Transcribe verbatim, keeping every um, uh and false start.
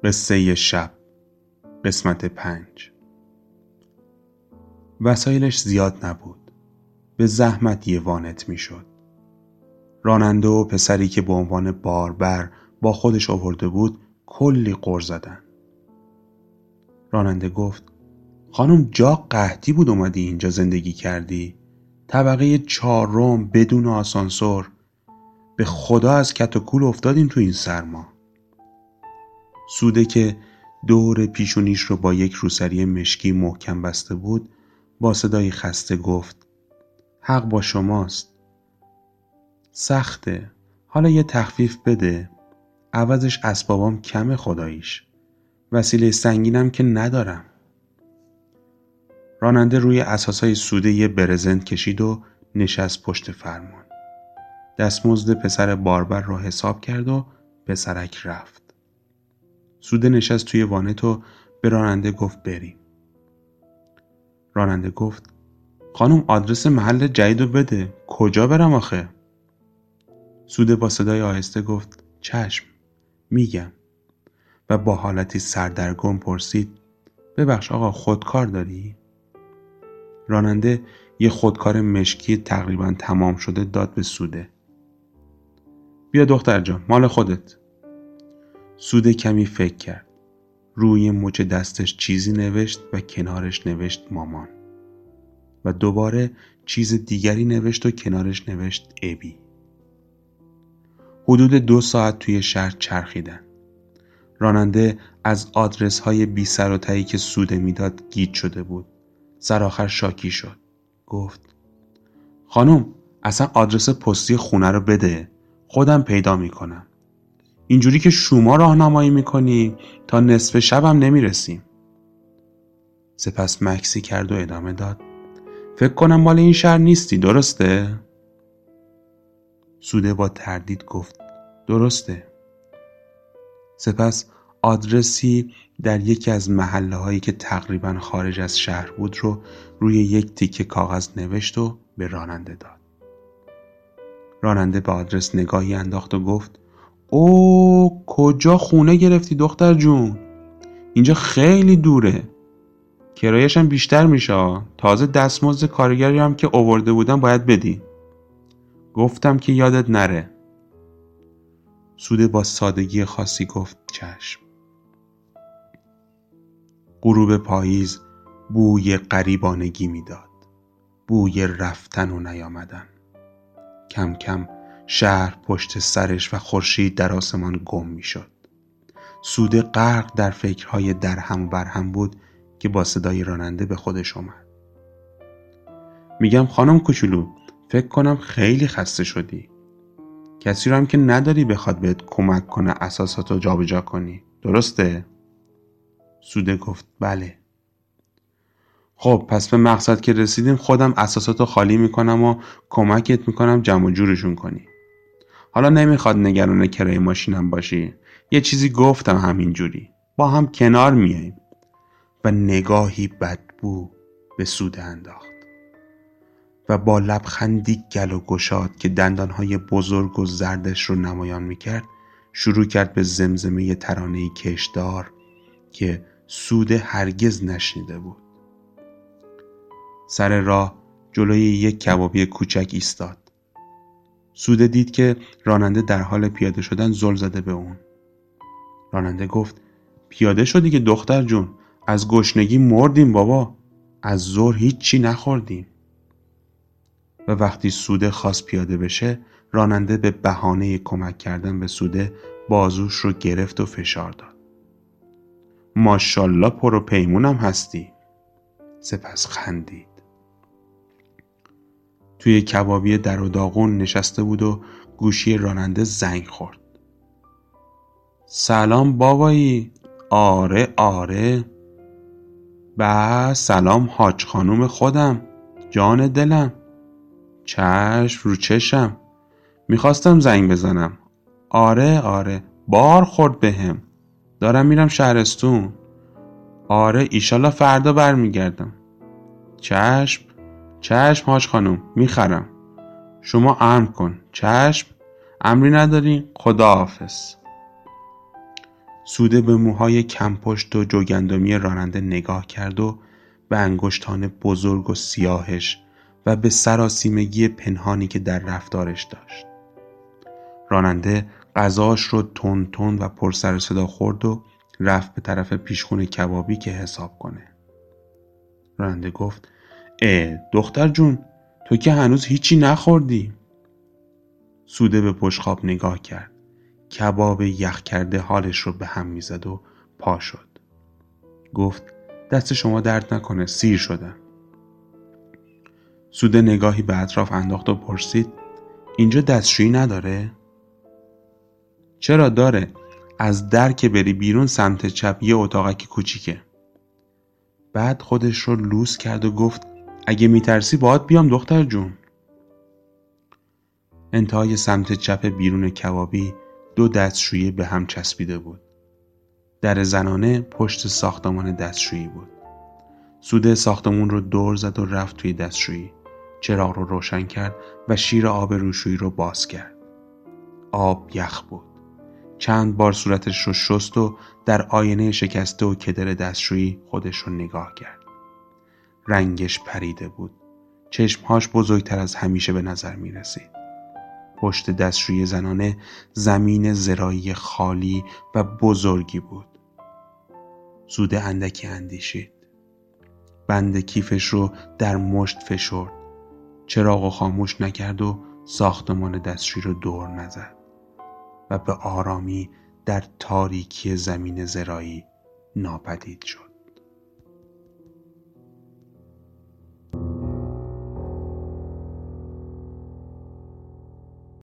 قصه شب قسمت پنج. وسایلش زیاد نبود. به زحمت یه وانت می شد. راننده و پسری که به عنوان باربر با خودش آورده بود کلی غر زدن. راننده گفت خانم جا قحطی بود اومدی اینجا زندگی کردی؟ طبقه چهارم بدون آسانسور. به خدا از کت و کول افتادیم تو این سرما. سوده که دور پیشونیش رو با یک روسری مشکی محکم بسته بود با صدای خسته گفت حق با شماست. سخته. حالا یه تخفیف بده. عوضش اسبابام کمه خداییش. وسیله سنگینم که ندارم. راننده روی اساسای سوده یه برزنت کشید و نشست پشت فرمان. دستمزد پسر باربر رو حساب کرد و پسرک رفت. سوده نشست توی وانت و به راننده گفت بریم. راننده گفت خانم آدرس محل جدید رو بده. کجا برم آخه؟ سوده با صدای آهسته گفت چشم میگم و با حالتی سردرگم پرسید ببخش آقا خودکار داری؟ راننده یه خودکار مشکی تقریبا تمام شده داد به سوده. بیا دختر جان مال خودت. سوده کمی فکر کرد. روی مچ دستش چیزی نوشت و کنارش نوشت مامان و دوباره چیز دیگری نوشت و کنارش نوشت ابی. حدود دو ساعت توی شهر چرخیدن. راننده از آدرس های بی سر و تهی که سوده میداد گیج شده بود. سرآخر شاکی شد. گفت خانم اصلا آدرس پستی خونه رو بده. خودم پیدا میکنم. اینجوری که شما راهنمایی میکنی تا نصف شبم نمیرسیم. سپس مکسی کرد و ادامه داد فکر کنم مال این شهر نیستی درسته؟ سوده با تردید گفت درسته. سپس آدرسی در یکی از محله هایی که تقریبا خارج از شهر بود رو روی یک تیکه کاغذ نوشت و به راننده داد. راننده به آدرس نگاهی انداخت و گفت او کجا خونه گرفتی دختر جون؟ اینجا خیلی دوره. کرایه‌ش هم بیشتر میشه. تازه دستمزد کارگری هم که آورده بودم باید بدی. گفتم که یادت نره. سوده با سادگی خاصی گفت چشم. غروب پاییز بوی غریبانگی میداد. بوی رفتن و نیامدن. کم کم شهر پشت سرش و خورشید در آسمان گم می شد. سوده غرق در فکرهای درهم و برهم بود که با صدای راننده به خودش اومد. میگم خانم کوچولو فکر کنم خیلی خسته شدی. کسی رو هم که نداری بخواد بهت کمک کنه اساساتو جابجا کنی. درسته؟ سوده گفت بله. خب پس به مقصد که رسیدیم خودم اساساتو خالی میکنم و کمکت میکنم جمع و جورشون کنی. حالا نمیخواد نگران کرایه ماشینم باشی. یه چیزی گفتم همینجوری. با هم کنار میاییم. و نگاهی بدبو به سوده انداخت. و با لبخندی گل و گشاد که دندانهای بزرگ و زردش رو نمایان میکرد شروع کرد به زمزمه ترانه‌ای کشدار که سوده هرگز نشنیده بود. سر راه جلوی یک کبابی کوچک ایستاد. سوده دید که راننده در حال پیاده شدن زل زده به اون. راننده گفت پیاده شدی که دختر جون؟ از گشنگی مردیم بابا. از ظهر هیچی نخوردیم. و وقتی سوده خواست پیاده بشه راننده به بهانه کمک کردن به سوده بازوش رو گرفت و فشار داد. ماشالله پر و پیمونم هستی. سپس خندید. توی کبابی در و داغون نشسته بود و گوشی راننده زنگ خورد. سلام بابایی. آره آره. با سلام حاج خانوم خودم. جان دلم. چشم رو چشم. میخواستم زنگ بزنم. آره آره بار خورد بهم. دارم میرم شهرستون. آره ایشالله فردا برمیگردم. چشم چشم حاج خانم میخرم. شما امر کن. چشم امری نداری؟ خداحافظ. سوده به موهای کمپشت و جوگندمی راننده نگاه کرد و به انگشتان بزرگ و سیاهش و به سراسیمگی پنهانی که در رفتارش داشت. راننده غذاش رو تون تون و پر سر صدا خورد و رفت به طرف پیشخون کبابی که حساب کنه. راننده گفت: اه دختر جون، تو که هنوز هیچی نخوردی. سوده به بشقاب نگاه کرد. کباب یخ کرده حالش رو به هم میزد و پا شد. گفت: دست شما درد نکنه، سیر شدم. سوده نگاهی به اطراف انداخت و پرسید: اینجا دستشویی نداره؟ چرا داره. از در که بری بیرون سمت چپ یه اتاقک کوچیکه. بعد خودش رو لوس کرد و گفت: اگه میترسی باهات بیام دختر جون. انتهای سمت چپ بیرون کبابی دو دستشویی به هم چسبیده بود. در زنانه پشت ساختمان دستشویی بود. سوده ساختمون رو دور زد و رفت توی دستشویی. چراغ رو روشن کرد و شیر آب روشویی رو باز کرد. آب یخ بود. چند بار صورتش رو شست و در آینه شکسته و کدر دستشویی خودش رو نگاه کرد. رنگش پریده بود. چشمهاش بزرگتر از همیشه به نظر می رسید. پشت دستشویی زنانه زمین زراعی خالی و بزرگی بود. سوده اندکی اندیشید. بند کیفش رو در مشت فشرد. چراغو خاموش نکرد و ساختمان دستشویی رو دور نزد و به آرامی در تاریکی زمین زراعی ناپدید شد.